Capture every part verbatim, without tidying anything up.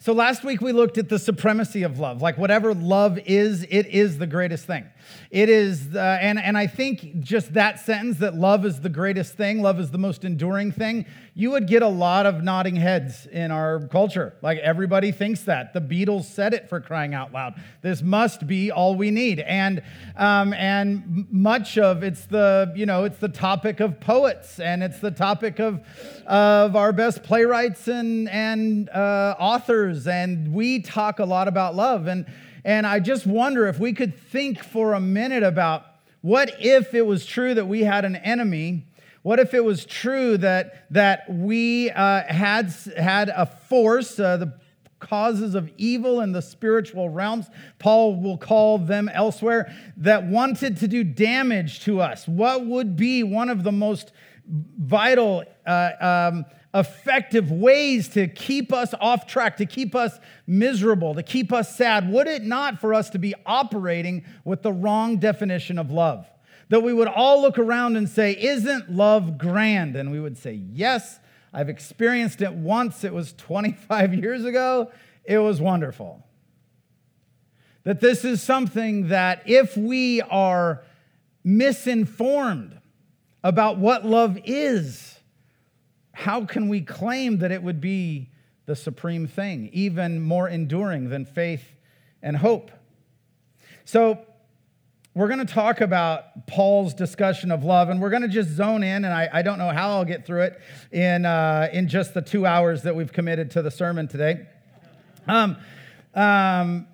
So last week we looked at the supremacy of love. Like whatever love is, it is the greatest thing. It is, uh, and, and I think just that sentence, that love is the greatest thing, love is the most enduring thing, you would get a lot of nodding heads in our culture. Like everybody thinks that. The Beatles said it, for crying out loud. This must be all we need. And um, and much of it's the, you know, it's the topic of poets, and it's the topic of, of our best playwrights and, and uh, authors. And we talk a lot about love. And And I just wonder if we could think for a minute about what if it was true that we had an enemy. What if it was true that that we uh, had had a force, uh, the causes of evil in the spiritual realms, Paul will call them elsewhere, that wanted to do damage to us? What would be one of the most vital, uh, um, effective ways to keep us off track, to keep us miserable, to keep us sad? Would it not for us to be operating with the wrong definition of love? That we would all look around and say, isn't love grand? And we would say, yes, I've experienced it once. It was twenty-five years ago. It was wonderful. That this is something that if we are misinformed about what love is, how can we claim that it would be the supreme thing, even more enduring than faith and hope? So we're going to talk about Paul's discussion of love, and we're going to just zone in, and I, I don't know how I'll get through it in, uh, in just the two hours that we've committed to the sermon today. Um, um,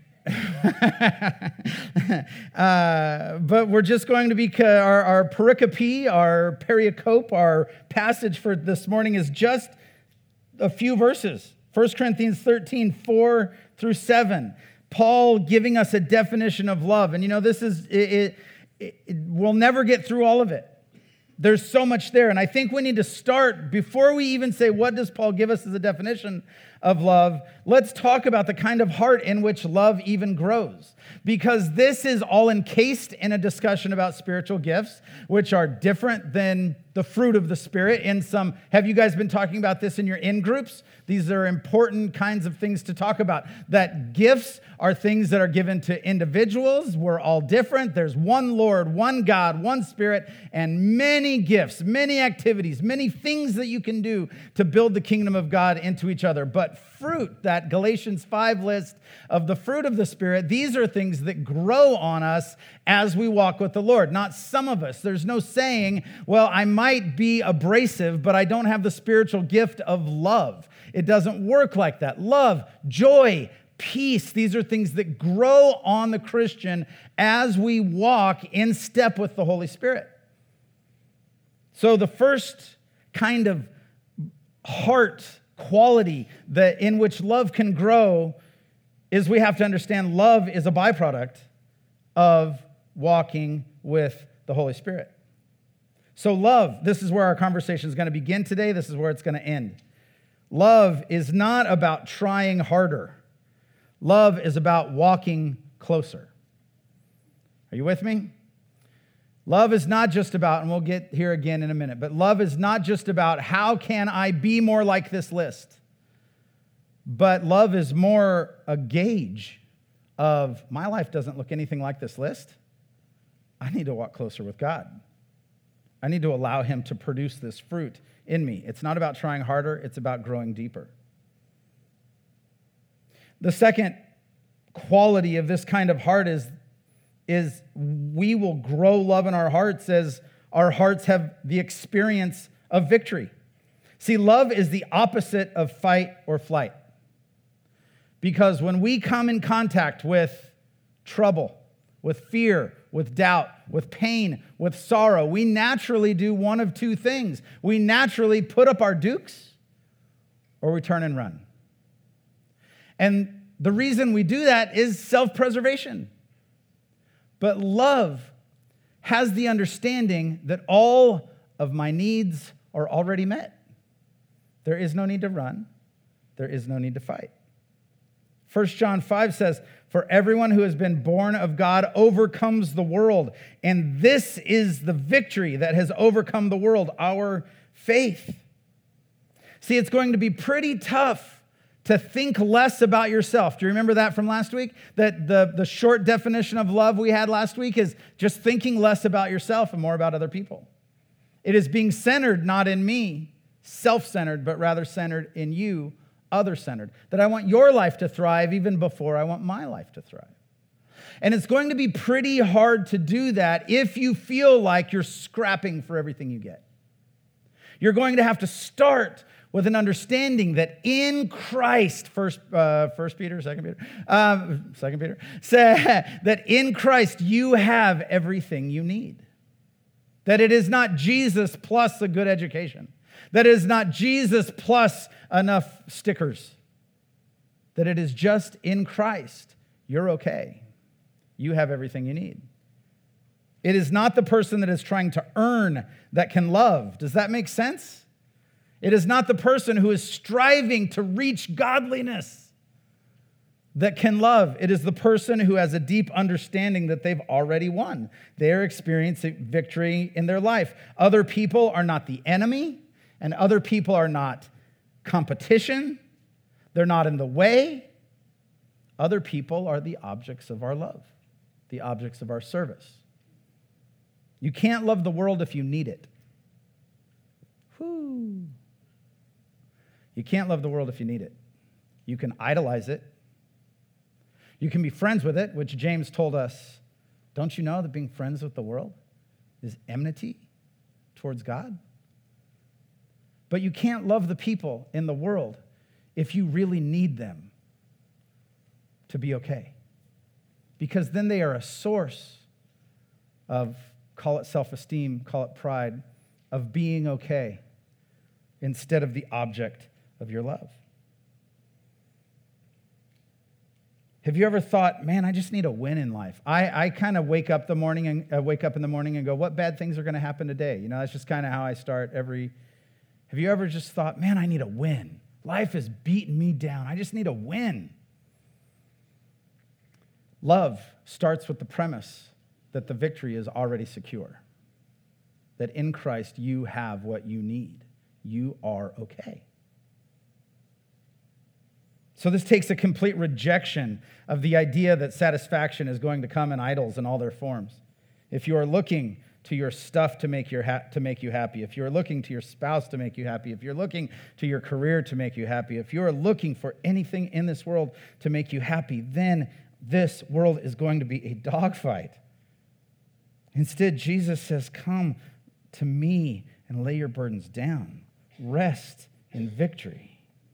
uh, but we're just going to be, our, our pericope, our pericope, our passage for this morning is just a few verses. First Corinthians thirteen, four through seven. Paul giving us a definition of love. And you know, this is, it, it, it, we'll never get through all of it. There's so much there. And I think we need to start, before we even say, what does Paul give us as a definition of love? Let's talk about the kind of heart in which love even grows. Because this is all encased in a discussion about spiritual gifts, which are different than the fruit of the Spirit. In some, have you guys been talking about this in your in groups? These are important kinds of things to talk about. That gifts are things that are given to individuals. We're all different. There's one Lord, one God, one Spirit, and many gifts, many activities, many things that you can do to build the kingdom of God into each other. But fruit, that Galatians five list of the fruit of the Spirit, these are things that grow on us as we walk with the Lord. Not some of us. There's no saying, well, I might be abrasive, but I don't have the spiritual gift of love. It doesn't work like that. Love, joy, peace, these are things that grow on the Christian as we walk in step with the Holy Spirit. So the first kind of heart quality that in which love can grow is we have to understand love is a byproduct of walking with the Holy Spirit. So love, this is where our conversation is going to begin today. This is where it's going to end. Love is not about trying harder. Love is about walking closer. Are you with me? Love is not just about, and we'll get here again in a minute, but love is not just about how can I be more like this list, but love is more a gauge of my life doesn't look anything like this list. I need to walk closer with God. I need to allow him to produce this fruit in me. It's not about trying harder, it's about growing deeper. The second quality of this kind of heart is, is we will grow love in our hearts as our hearts have the experience of victory. See, love is the opposite of fight or flight. Because when we come in contact with trouble, with fear, with doubt, with pain, with sorrow, we naturally do one of two things. We naturally put up our dukes or we turn and run. And the reason we do that is self-preservation. But love has the understanding that all of my needs are already met. There is no need to run. There is no need to fight. First John five says, for everyone who has been born of God overcomes the world. And this is the victory that has overcome the world, our faith. See, it's going to be pretty tough to think less about yourself. Do you remember that from last week? That the, the short definition of love we had last week is just thinking less about yourself and more about other people. It is being centered not in me, self-centered, but rather centered in you, other-centered. That I want your life to thrive even before I want my life to thrive. And it's going to be pretty hard to do that if you feel like you're scrapping for everything you get. You're going to have to start with an understanding that in Christ, First, uh, First Peter, Second Peter, um, Second Peter, say that in Christ you have everything you need. That it is not Jesus plus a good education. That it is not Jesus plus enough stickers. That it is just in Christ you're okay. You have everything you need. It is not the person that is trying to earn that can love. Does that make sense? It is not the person who is striving to reach godliness that can love. It is the person who has a deep understanding that they've already won. They're experiencing victory in their life. Other people are not the enemy, and other people are not competition. They're not in the way. Other people are the objects of our love, the objects of our service. You can't love the world if you need it. Whew. You can't love the world if you need it. You can idolize it. You can be friends with it, which James told us. Don't you know that being friends with the world is enmity towards God? But you can't love the people in the world if you really need them to be okay. Because then they are a source of, call it self-esteem, call it pride, of being okay instead of the object of your love. Have you ever thought, man, I just need a win in life? I, I kind of wake up the morning and uh, wake up in the morning and go, what bad things are going to happen today? You know, that's just kind of how I start every. Have you ever just thought, man, I need a win? Life is beating me down. I just need a win. Love starts with the premise that the victory is already secure. That in Christ you have what you need. You are okay. So this takes a complete rejection of the idea that satisfaction is going to come in idols in all their forms. If you are looking to your stuff to make, your ha- to make you happy, if you're looking to your spouse to make you happy, if you're looking to your career to make you happy, if you're looking for anything in this world to make you happy, then this world is going to be a dogfight. Instead, Jesus says, come to me and lay your burdens down. Rest in victory.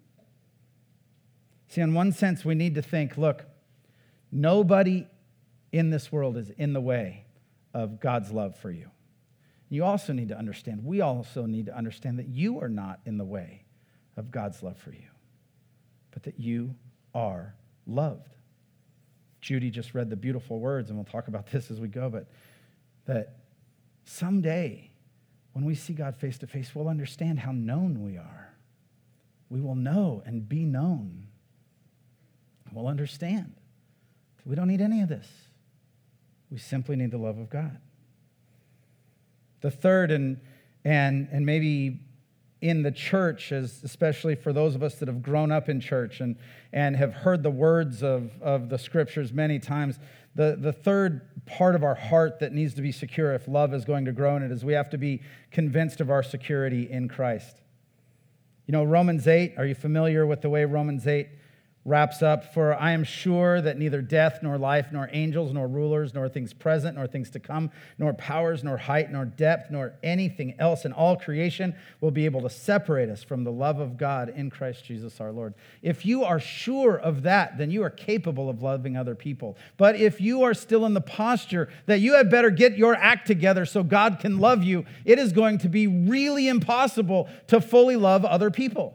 See, in one sense, we need to think, look, nobody in this world is in the way of God's love for you. You also need to understand, we also need to understand that you are not in the way of God's love for you, but that you are loved. Judy just read the beautiful words, and we'll talk about this as we go, but that someday, when we see God face to face, we'll understand how known we are. We will know and be known. We'll understand. We don't need any of this. We simply need the love of God. The third, and and and maybe in the church, as especially for those of us that have grown up in church and, and have heard the words of, of the scriptures many times, the, the third part of our heart that needs to be secure if love is going to grow in it is we have to be convinced of our security in Christ. You know, Romans eight, are you familiar with the way Romans eight wraps up? For I am sure that neither death, nor life, nor angels, nor rulers, nor things present, nor things to come, nor powers, nor height, nor depth, nor anything else in all creation will be able to separate us from the love of God in Christ Jesus our Lord. If you are sure of that, then you are capable of loving other people. But if you are still in the posture that you had better get your act together so God can love you, it is going to be really impossible to fully love other people.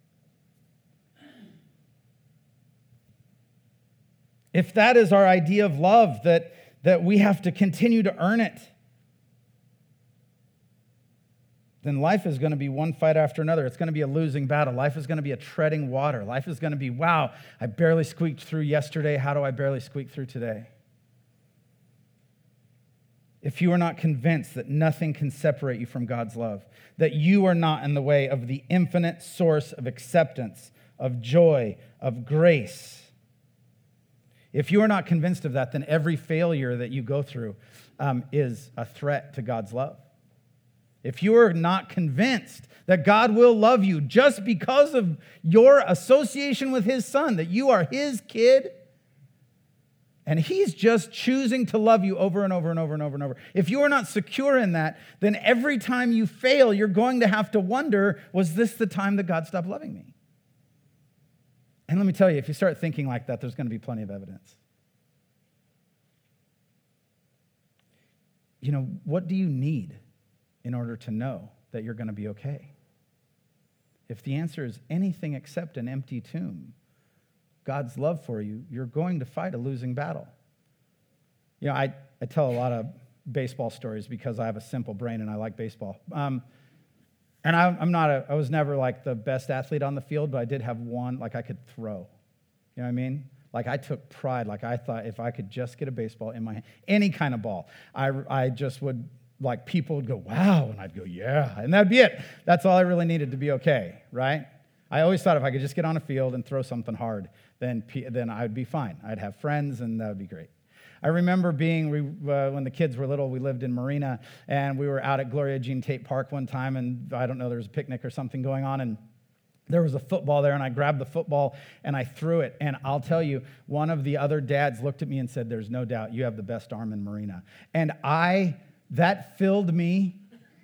If that is our idea of love, that, that we have to continue to earn it, then life is going to be one fight after another. It's going to be a losing battle. Life is going to be a treading water. Life is going to be, wow, I barely squeaked through yesterday. How do I barely squeak through today? If you are not convinced that nothing can separate you from God's love, that you are not in the way of the infinite source of acceptance of joy, of grace. If you are not convinced of that, then every failure that you go through um, is a threat to God's love. If you are not convinced that God will love you just because of your association with his son, that you are his kid, and he's just choosing to love you over and over and over and over and over. If you are not secure in that, then every time you fail, you're going to have to wonder, was this the time that God stopped loving me? And let me tell you, if you start thinking like that, there's going to be plenty of evidence. You know, what do you need in order to know that you're going to be okay? If the answer is anything except an empty tomb, God's love for you, you're going to fight a losing battle. You know, I, I tell a lot of baseball stories because I have a simple brain and I like baseball. Um, and I, I'm not a, I was never like the best athlete on the field, but I did have one, like I could throw. You know what I mean? Like I took pride. Like I thought if I could just get a baseball in my hand, any kind of ball, I, I just would, like people would go, wow, and I'd go, yeah, and that'd be it. That's all I really needed to be okay, right? I always thought if I could just get on a field and throw something hard, then, then I'd be fine. I'd have friends, and that would be great. I remember being, uh, when the kids were little, we lived in Marina, and we were out at Gloria Jean Tate Park one time, and I don't know, there was a picnic or something going on, and there was a football there, and I grabbed the football, and I threw it. And I'll tell you, one of the other dads looked at me and said, there's no doubt you have the best arm in Marina. And I, that filled me.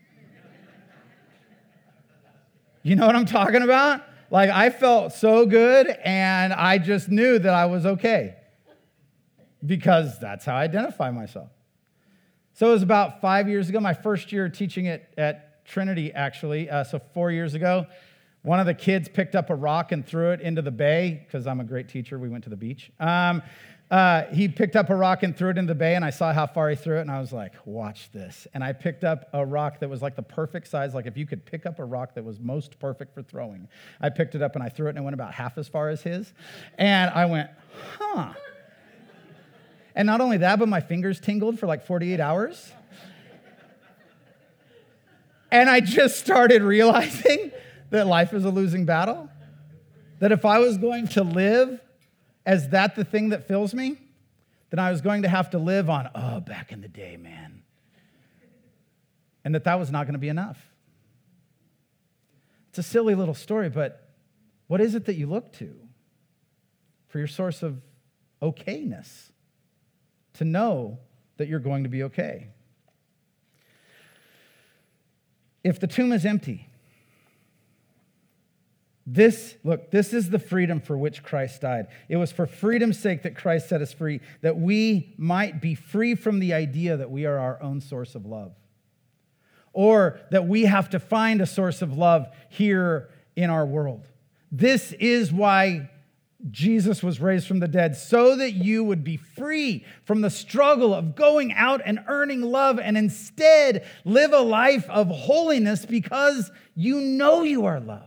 You know what I'm talking about? Like, I felt so good, and I just knew that I was okay because that's how I identify myself. So it was about five years ago, my first year teaching at, at Trinity, actually. Uh, so four years ago, one of the kids picked up a rock and threw it into the bay because I'm a great teacher. We went to the beach. Um, uh, he picked up a rock and threw it into the bay, and I saw how far he threw it, and I was like, watch this. And I picked up a rock that was like the perfect size, like if you could pick up a rock that was most perfect for throwing. I picked it up, and I threw it, and it went about half as far as his. And I went, huh. And not only that, but my fingers tingled for like forty-eight hours. And I just started realizing that life is a losing battle. That if I was going to live as that the thing that fills me, then I was going to have to live on, oh, back in the day, man. And that that was not going to be enough. It's a silly little story, but what is it that you look to for your source of okayness? To know that you're going to be okay. If the tomb is empty, This, look, this is the freedom for which Christ died. It was for freedom's sake that Christ set us free, that we might be free from the idea that we are our own source of love, or that we have to find a source of love here in our world. This is why Jesus was raised from the dead, so that you would be free from the struggle of going out and earning love and instead live a life of holiness because you know you are loved.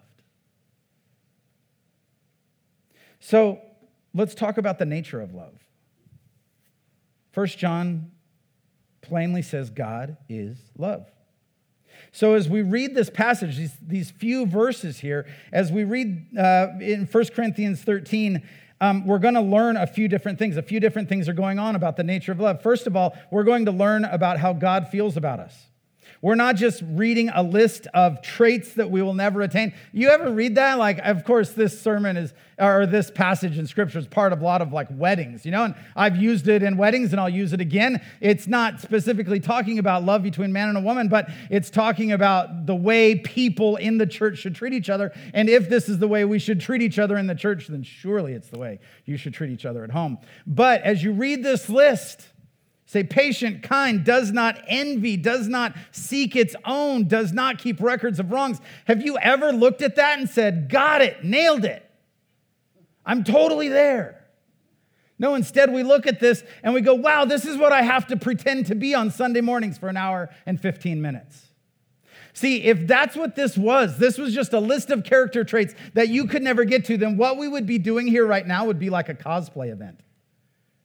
So let's talk about the nature of love. First John plainly says God is love. So as we read this passage, these, these few verses here, as we read uh, in First Corinthians thirteen, um, we're going to learn a few different things. A few different things are going on about the nature of love. First of all, we're going to learn about how God feels about us. We're not just reading a list of traits that we will never attain. You ever read that? Like, of course, this sermon is, or this passage in Scripture is part of a lot of like weddings, you know, and I've used it in weddings and I'll use it again. It's not specifically talking about love between man and a woman, but it's talking about the way people in the church should treat each other. And if this is the way we should treat each other in the church, then surely it's the way you should treat each other at home. But as you read this list, say, patient, kind, does not envy, does not seek its own, does not keep records of wrongs. Have you ever looked at that and said, got it, nailed it? I'm totally there. No, instead we look at this and we go, wow, this is what I have to pretend to be on Sunday mornings for an hour and fifteen minutes. See, if that's what this was, this was just a list of character traits that you could never get to, then what we would be doing here right now would be like a cosplay event.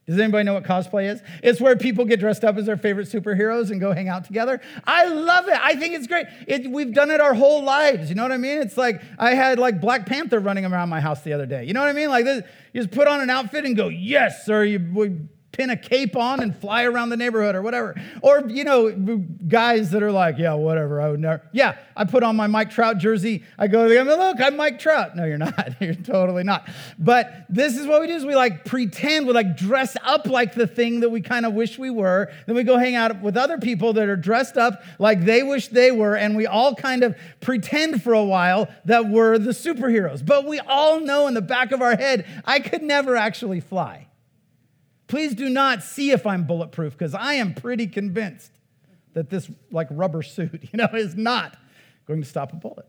Does anybody know what cosplay is? It's where people get dressed up as their favorite superheroes and go hang out together. I love it. I think it's great. It, we've done it our whole lives. You know what I mean? It's like I had like Black Panther running around my house the other day. You know what I mean? Like this, you just put on an outfit and go, yes, or you would pin a cape on and fly around the neighborhood or whatever. Or, you know, guys that are like, yeah, whatever, I would never. Yeah, I put on my Mike Trout jersey. I go to the game, look, I'm Mike Trout. No, you're not. You're totally not. But this is what we do is we like pretend, we like dress up like the thing that we kind of wish we were. Then we go hang out with other people that are dressed up like they wish they were. And we all kind of pretend for a while that we're the superheroes. But we all know in the back of our head, I could never actually fly. Please do not see if I'm bulletproof, because I am pretty convinced that this like rubber suit, you know, is not going to stop a bullet.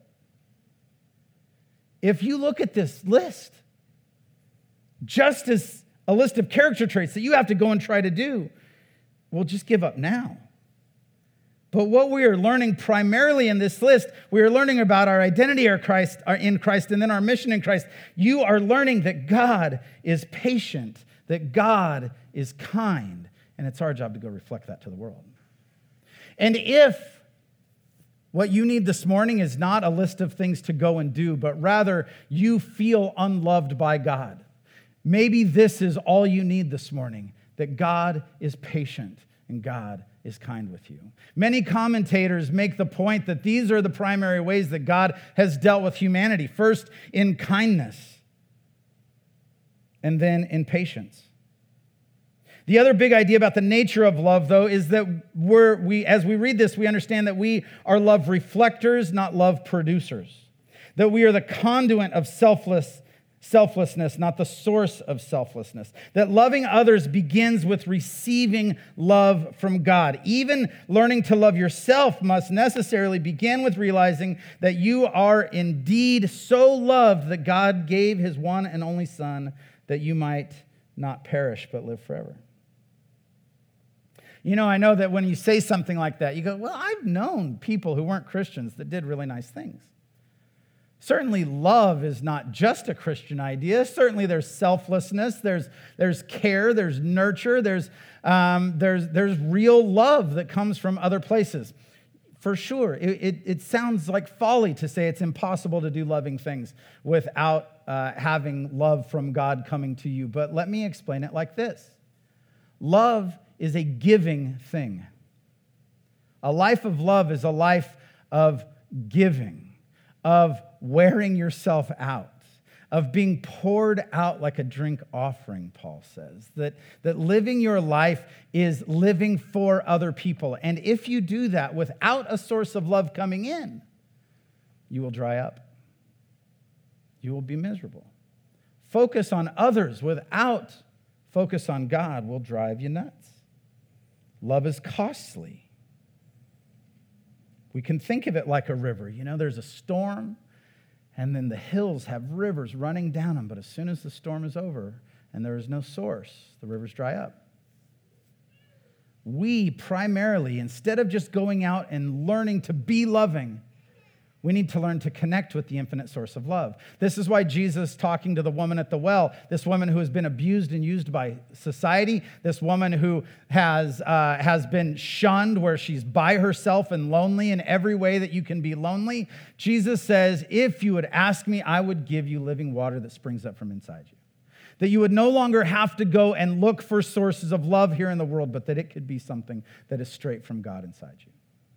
If you look at this list, just as a list of character traits that you have to go and try to do, well, just give up now. But what we are learning primarily in this list, we are learning about our identity in Christ, in Christ, and then our mission in Christ. You are learning that God is patient, that God is kind, and it's our job to go reflect that to the world. And if what you need this morning is not a list of things to go and do, but rather you feel unloved by God, maybe this is all you need this morning, that God is patient and God is kind with you. Many commentators make the point that these are the primary ways that God has dealt with humanity. First, in kindness, and then in patience. The other big idea about the nature of love, though, is that we're, we, as we read this, we understand that we are love reflectors, not love producers. That we are the conduit of selfless, selflessness, not the source of selflessness. That loving others begins with receiving love from God. Even learning to love yourself must necessarily begin with realizing that you are indeed so loved that God gave his one and only Son that you might not perish but live forever. You know, I know that when you say something like that, you go, well, I've known people who weren't Christians that did really nice things. Certainly love is not just a Christian idea. Certainly there's selflessness, there's, there's care, there's nurture, there's, um, there's, there's real love that comes from other places. For sure, it, it, it sounds like folly to say it's impossible to do loving things without uh, having love from God coming to you. But let me explain it like this. Love is a giving thing. A life of love is a life of giving, of wearing yourself out, of being poured out like a drink offering, Paul says. That, that living your life is living for other people. And if you do that without a source of love coming in, you will dry up. You will be miserable. Focus on others without focus on God will drive you nuts. Love is costly. We can think of it like a river. You know, there's a storm, and then the hills have rivers running down them. But as soon as the storm is over and there is no source, the rivers dry up. We primarily, instead of just going out and learning to be loving, we need to learn to connect with the infinite source of love. This is why Jesus, talking to the woman at the well, this woman who has been abused and used by society, this woman who has, uh, has been shunned, where she's by herself and lonely in every way that you can be lonely, Jesus says, if you would ask me, I would give you living water that springs up from inside you. That you would no longer have to go and look for sources of love here in the world, but that it could be something that is straight from God inside you.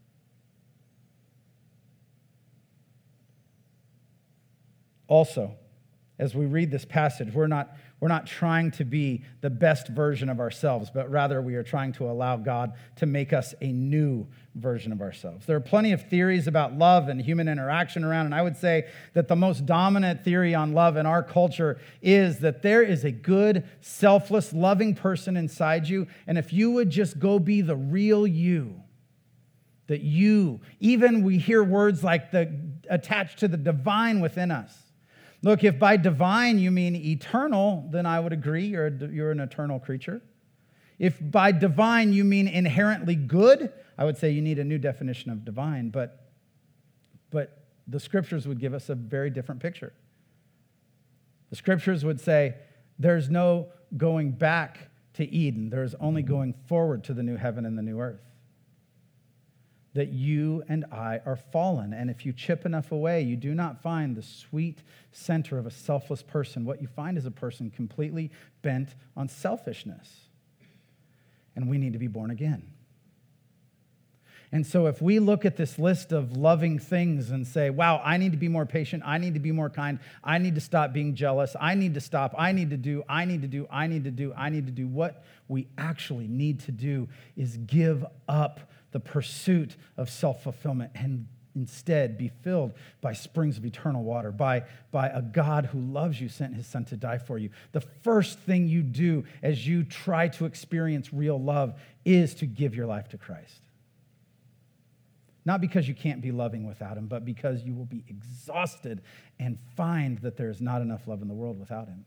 Also, as we read this passage, we're not, we're not trying to be the best version of ourselves, but rather we are trying to allow God to make us a new version of ourselves. There are plenty of theories about love and human interaction around, and I would say that the most dominant theory on love in our culture is that there is a good, selfless, loving person inside you, and if you would just go be the real you, that you, even we hear words like the attached to the divine within us. Look, if by divine you mean eternal, then I would agree you're, a, you're an eternal creature. If by divine you mean inherently good, I would say you need a new definition of divine, but, but the scriptures would give us a very different picture. The scriptures would say there's no going back to Eden. There is only going forward to the new heaven and the new earth. That you and I are fallen. And if you chip enough away, you do not find the sweet center of a selfless person. What you find is a person completely bent on selfishness. And we need to be born again. And so if we look at this list of loving things and say, wow, I need to be more patient, I need to be more kind, I need to stop being jealous, I need to stop, I need to do, I need to do, I need to do, I need to do, what we actually need to do is give up the pursuit of self-fulfillment and instead be filled by springs of eternal water, by, by a God who loves you, sent his son to die for you. The first thing you do as you try to experience real love is to give your life to Christ. Not because you can't be loving without him, but because you will be exhausted and find that there is not enough love in the world without him.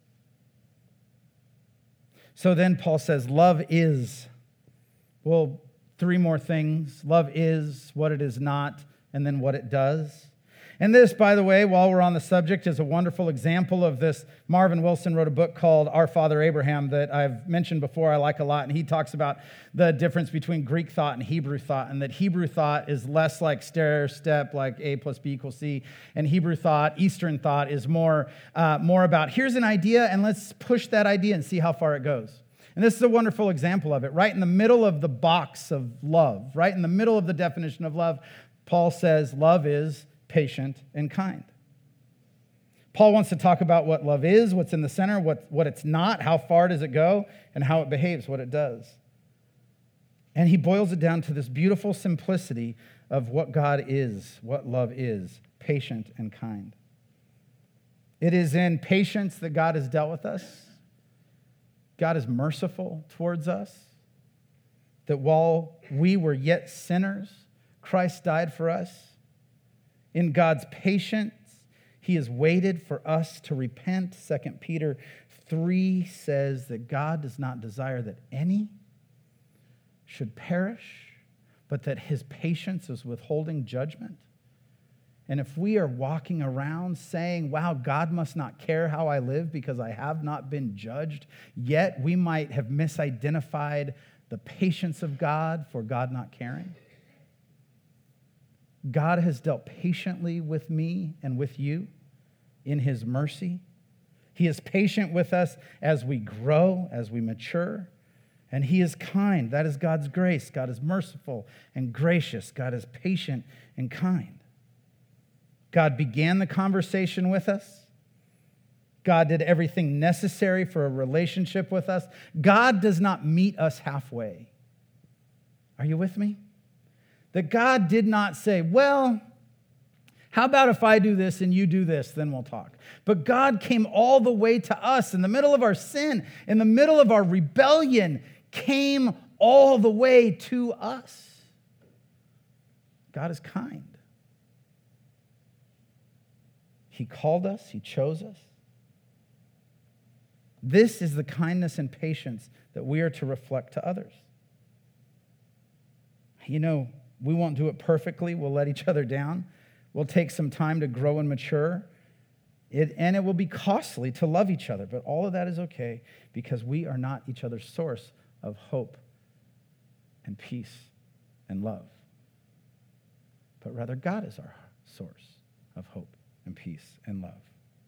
So then Paul says, love is, well, three more things. Love is, what it is not, and then what it does. And this, by the way, while we're on the subject, is a wonderful example of this. Marvin Wilson wrote a book called Our Father Abraham that I've mentioned before, I like a lot, and he talks about the difference between Greek thought and Hebrew thought, and that Hebrew thought is less like stair step, like A plus B equals C, and Hebrew thought, Eastern thought, is more, uh, more about here's an idea, and let's push that idea and see how far it goes. And this is a wonderful example of it. Right in the middle of the box of love, right in the middle of the definition of love, Paul says love is patient and kind. Paul wants to talk about what love is, what's in the center, what, what it's not, how far does it go, and how it behaves, what it does. And he boils it down to this beautiful simplicity of what God is, what love is, patient and kind. It is in patience that God has dealt with us. God is merciful towards us, that while we were yet sinners, Christ died for us. In God's patience, he has waited for us to repent. Second Peter three says that God does not desire that any should perish, but that his patience is withholding judgment. And if we are walking around saying, wow, God must not care how I live because I have not been judged, yet we might have misidentified the patience of God for God not caring. God has dealt patiently with me and with you in his mercy. He is patient with us as we grow, as we mature. And he is kind. That is God's grace. God is merciful and gracious. God is patient and kind. God began the conversation with us. God did everything necessary for a relationship with us. God does not meet us halfway. Are you with me? That God did not say, well, how about if I do this and you do this, then we'll talk. But God came all the way to us in the middle of our sin, in the middle of our rebellion, came all the way to us. God is kind. He called us. He chose us. This is the kindness and patience that we are to reflect to others. You know, we won't do it perfectly. We'll let each other down. We'll take some time to grow and mature. It, and it will be costly to love each other. But all of that is okay because we are not each other's source of hope and peace and love. But rather, God is our source of hope and peace and love.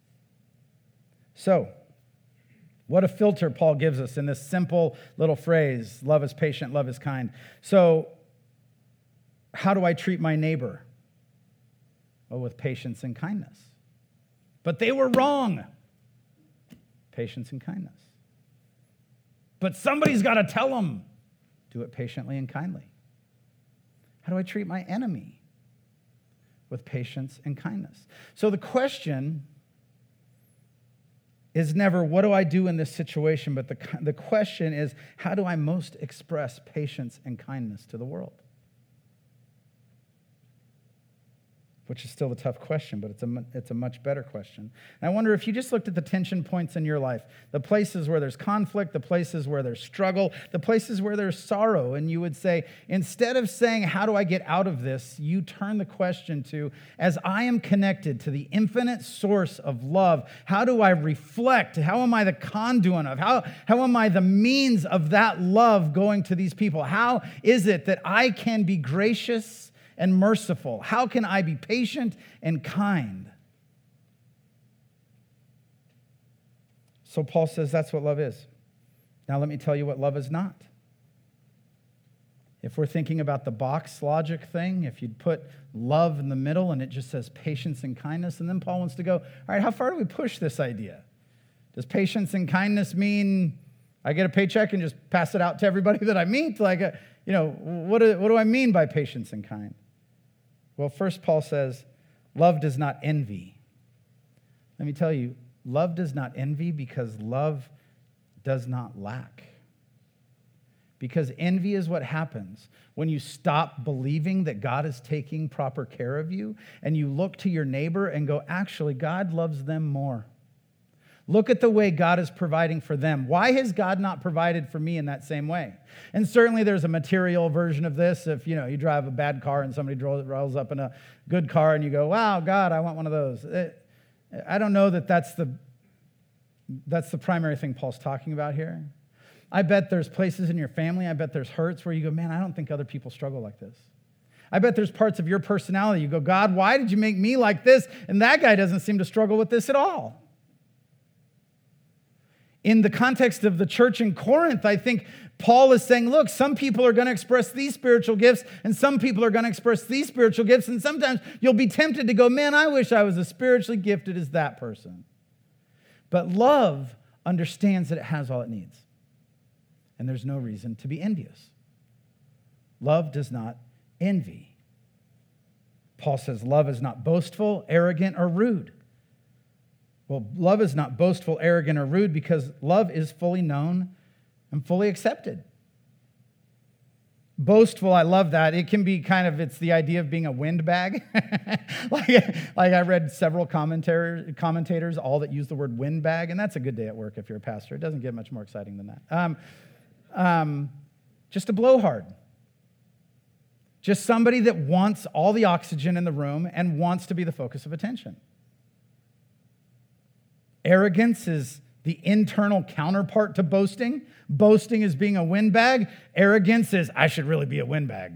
So, what a filter Paul gives us in this simple little phrase, love is patient, love is kind. So, how do I treat my neighbor? Oh, with patience and kindness. But they were wrong. Patience and kindness. But somebody's got to tell them. Do it patiently and kindly. How do I treat my enemy? With patience and kindness. So the question is never, what do I do in this situation? But the, the question is, how do I most express patience and kindness to the world? which is still a tough question, but it's a, it's a much better question. And I wonder if you just looked at the tension points in your life, the places where there's conflict, the places where there's struggle, the places where there's sorrow, and you would say, instead of saying, how do I get out of this, you turn the question to, as I am connected to the infinite source of love, how do I reflect? How am I the conduit of? How, how am I the means of that love going to these people? How is it that I can be gracious and merciful? How can I be patient and kind? So Paul says that's what love is. Now let me tell you what love is not. If we're thinking about the box logic thing, if you'd put love in the middle and it just says patience and kindness, and then Paul wants to go, all right, how far do we push this idea? Does patience and kindness mean I get a paycheck and just pass it out to everybody that I meet? Like, a, you know, what do, what do I mean by patience and kind? Well, first Paul says, love does not envy. Let me tell you, love does not envy because love does not lack. Because envy is what happens when you stop believing that God is taking proper care of you and you look to your neighbor and go, actually, God loves them more. Look at the way God is providing for them. Why has God not provided for me in that same way? And certainly there's a material version of this. If, you know, you drive a bad car and somebody rolls up in a good car and you go, wow, God, I want one of those. It, I don't know that that's the, that's the primary thing Paul's talking about here. I bet there's places in your family, I bet there's hurts where you go, man, I don't think other people struggle like this. I bet there's parts of your personality. You go, God, why did you make me like this? And that guy doesn't seem to struggle with this at all. In the context of the church in Corinth, I think Paul is saying, look, some people are going to express these spiritual gifts, and some people are going to express these spiritual gifts, and sometimes you'll be tempted to go, man, I wish I was as spiritually gifted as that person. But love understands that it has all it needs, and there's no reason to be envious. Love does not envy. Paul says love is not boastful, arrogant, or rude. Well, love is not boastful, arrogant, or rude because love is fully known and fully accepted. Boastful, I love that. It can be kind of, it's the idea of being a windbag. like, like I read several commentators, commentators, all that use the word windbag, and that's a good day at work if you're a pastor. It doesn't get much more exciting than that. Um, um, just a blowhard. Just somebody that wants all the oxygen in the room and wants to be the focus of attention. Arrogance is the internal counterpart to boasting. Boasting is being a windbag. Arrogance is, I should really be a windbag.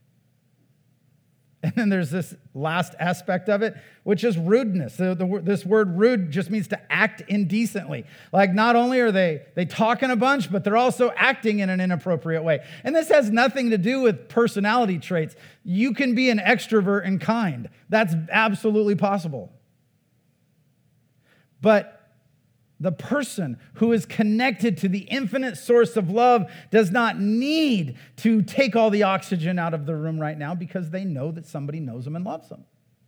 And then there's this last aspect of it, which is rudeness. The, the, this word rude just means to act indecently. Like not only are they, they talking a bunch, but they're also acting in an inappropriate way. And this has nothing to do with personality traits. You can be an extrovert and kind. That's absolutely possible. But the person who is connected to the infinite source of love does not need to take all the oxygen out of the room right now because they know that somebody knows them and loves them.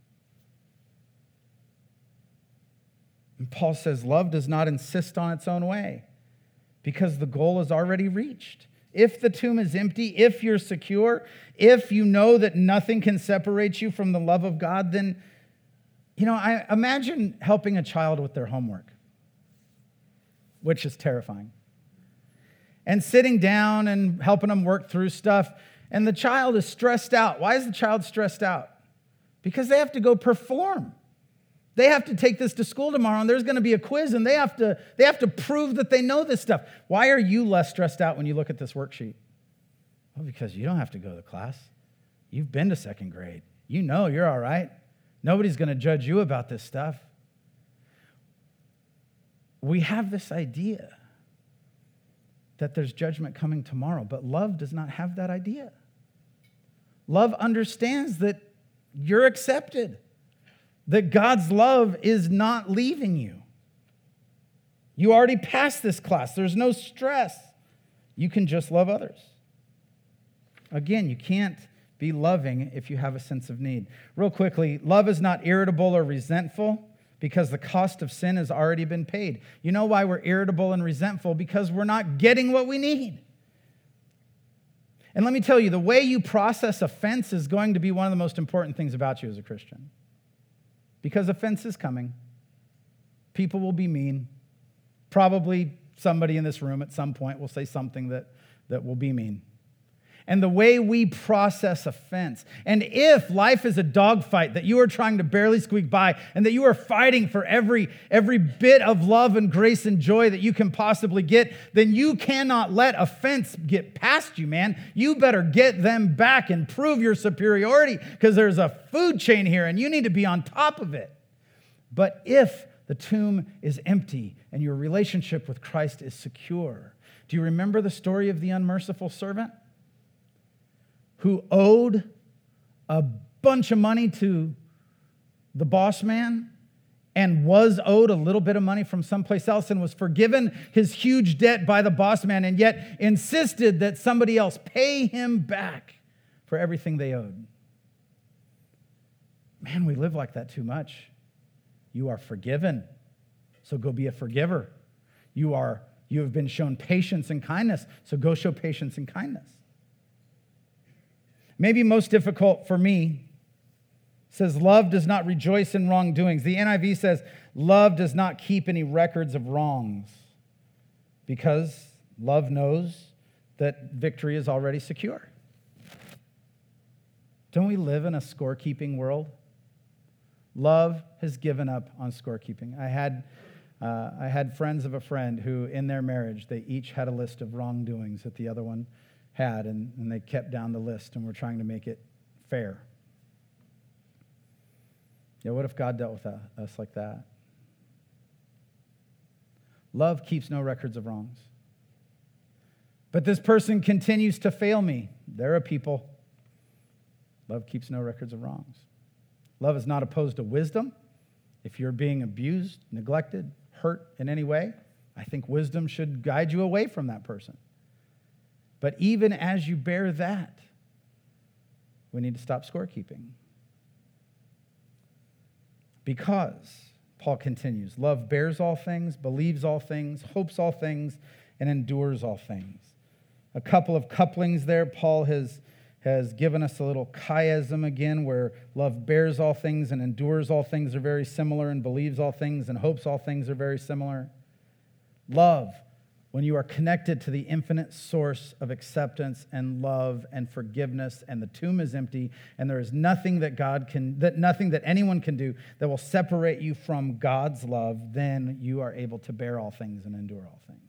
And Paul says love does not insist on its own way because the goal is already reached. If the tomb is empty, if you're secure, if you know that nothing can separate you from the love of God, then, you know, I imagine helping a child with their homework, which is terrifying. And sitting down and helping them work through stuff. And the child is stressed out. Why is the child stressed out? Because they have to go perform. They have to take this to school tomorrow, and there's going to be a quiz, and they have to, they have to prove that they know this stuff. Why are you less stressed out when you look at this worksheet? Well, because you don't have to go to class. You've been to second grade. You know you're all right. Nobody's going to judge you about this stuff. We have this idea that there's judgment coming tomorrow, but love does not have that idea. Love understands that you're accepted, that God's love is not leaving you. You already passed this class. There's no stress. You can just love others. Again, you can't be loving if you have a sense of need. Real quickly, love is not irritable or resentful, because the cost of sin has already been paid. You know why we're irritable and resentful? Because we're not getting what we need. And let me tell you, the way you process offense is going to be one of the most important things about you as a Christian. because offense is coming. People will be mean. Probably somebody in this room at some point will say something that, that will be mean. And the way we process offense, and if life is a dogfight that you are trying to barely squeak by and that you are fighting for every, every bit of love and grace and joy that you can possibly get, then you cannot let offense get past you, man. You better get them back and prove your superiority, because there's a food chain here and you need to be on top of it. But if the tomb is empty and your relationship with Christ is secure, do you remember the story of the unmerciful servant who owed a bunch of money to the boss man and was owed a little bit of money from someplace else and was forgiven his huge debt by the boss man, and yet insisted that somebody else pay him back for everything they owed? Man, we live like that too much. You are forgiven, so go be a forgiver. You are, you have been shown patience and kindness, so go show patience and kindness. Maybe most difficult for me says, love does not rejoice in wrongdoings. The N I V says, love does not keep any records of wrongs, because love knows that victory is already secure. Don't we live in a scorekeeping world? Love has given up on scorekeeping. I had, uh, I had friends of a friend who, in their marriage, they each had a list of wrongdoings that the other one had, and, and they kept down the list and were trying to make it fair. Yeah, what if God dealt with that, us like that? Love keeps no records of wrongs. But this person continues to fail me. They're a people. Love keeps no records of wrongs. Love is not opposed to wisdom. If you're being abused, neglected, hurt in any way, I think wisdom should guide you away from that person. But even as you bear that, we need to stop scorekeeping. Because, Paul continues, love bears all things, believes all things, hopes all things, and endures all things. A couple of couplings there. Paul has, has given us a little chiasm again, where love bears all things and endures all things are very similar, and believes all things and hopes all things are very similar. Love, when you are connected to the infinite source of acceptance and love and forgiveness, and the tomb is empty, and there is nothing that God can, that nothing that anyone can do that will separate you from God's love, then you are able to bear all things and endure all things.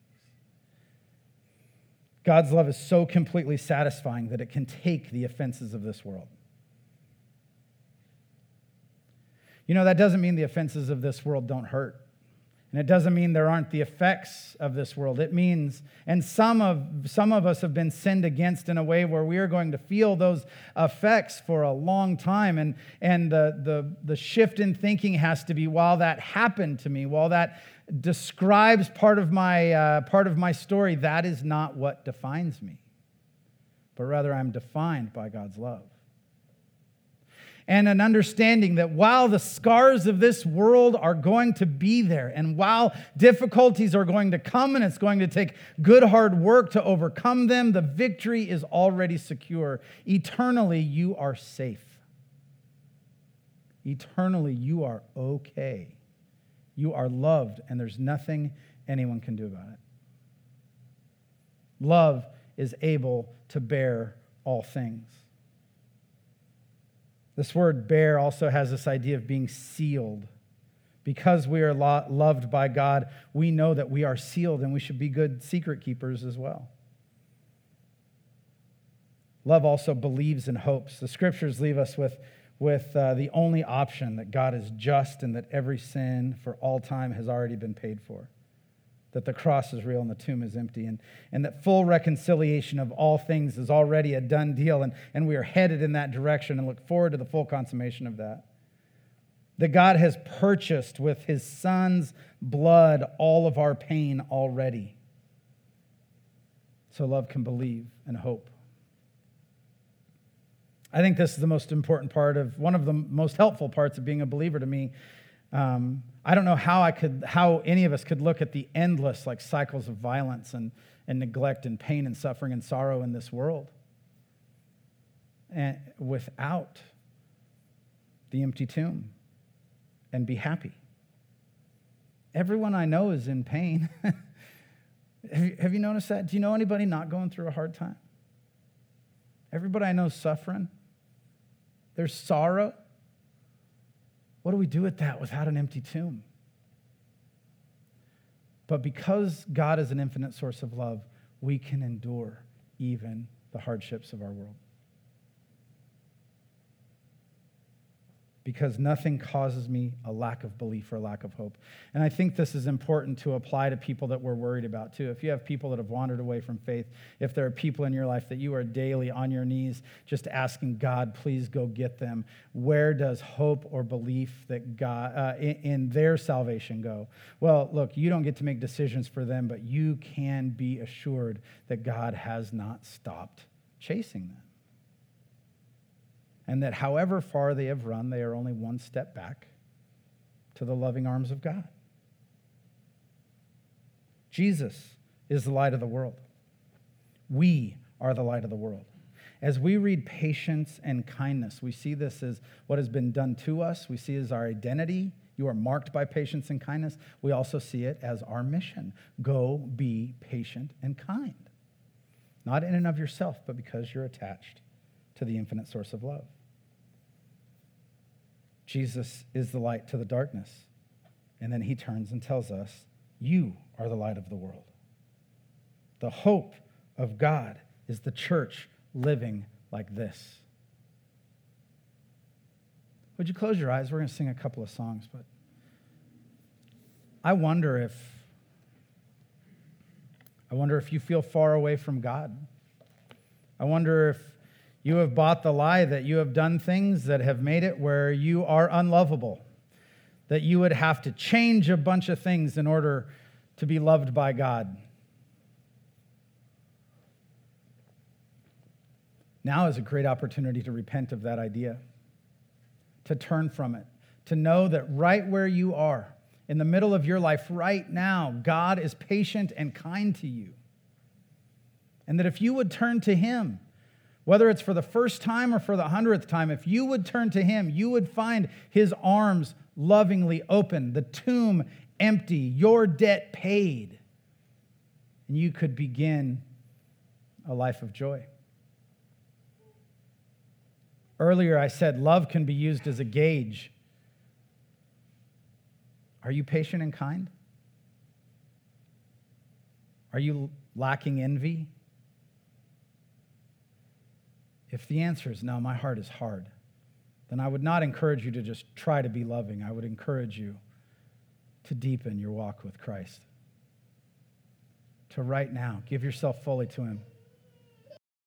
God's love is so completely satisfying that it can take the offenses of this world. You know, that doesn't mean the offenses of this world don't hurt. And it doesn't mean there aren't the effects of this world. It means, and some of some of us have been sinned against in a way where we are going to feel those effects for a long time. And, and the, the, the shift in thinking has to be, while that happened to me, while that describes part of my uh, part of my story, that is not what defines me. But rather, I'm defined by God's love. And an understanding that while the scars of this world are going to be there, and while difficulties are going to come, and it's going to take good hard work to overcome them, the victory is already secure. Eternally, you are safe. Eternally, you are okay. You are loved, and there's nothing anyone can do about it. Love is able to bear all things. This word bear also has this idea of being sealed. Because we are lo- loved by God, we know that we are sealed, and we should be good secret keepers as well. Love also believes and hopes. The scriptures leave us with, with uh, the only option, that God is just and that every sin for all time has already been paid for. That the cross is real and the tomb is empty, and, and that full reconciliation of all things is already a done deal, and, and we are headed in that direction and look forward to the full consummation of that. That God has purchased with his Son's blood all of our pain already. So love can believe and hope. I think this is the most important part of, one of the most helpful parts of being a believer to me. Um, I don't know how I could, how any of us could look at the endless like cycles of violence and, and neglect and pain and suffering and sorrow in this world, and without the empty tomb. and be happy. Everyone I know is in pain. have, you, have you noticed that? Do you know anybody not going through a hard time? Everybody I know is suffering. There's sorrow. What do we do with that without an empty tomb? But because God is an infinite source of love, we can endure even the hardships of our world. Because nothing causes me a lack of belief or a lack of hope. And I think this is important to apply to people that we're worried about too. If you have people that have wandered away from faith, if there are people in your life that you are daily on your knees just asking God, please go get them, where does hope or belief that God uh, in, in their salvation go? Well, look, you don't get to make decisions for them, but you can be assured that God has not stopped chasing them. And that however far they have run, they are only one step back to the loving arms of God. Jesus is the light of the world. We are the light of the world. As we read patience and kindness, we see this as what has been done to us. We see it as our identity. You are marked by patience and kindness. We also see it as our mission. Go be patient and kind. Not in and of yourself, but because you're attached to the infinite source of love. Jesus is the light to the darkness. And then he turns and tells us, you are the light of the world. The hope of God is the church living like this. Would you close your eyes? We're going to sing a couple of songs, but I wonder if I wonder if you feel far away from God. I wonder if you have bought the lie that you have done things that have made it where you are unlovable, that you would have to change a bunch of things in order to be loved by God. Now is a great opportunity to repent of that idea, to turn from it, to know that right where you are, in the middle of your life right now, God is patient and kind to you. And that if you would turn to him, whether it's for the first time or for the hundredth time, if you would turn to him, you would find his arms lovingly open, the tomb empty, your debt paid, and you could begin a life of joy. Earlier I said love can be used as a gauge. Are you patient and kind? Are you lacking envy? If the answer is no, my heart is hard, then I would not encourage you to just try to be loving. I would encourage you to deepen your walk with Christ. To right now, give yourself fully to him.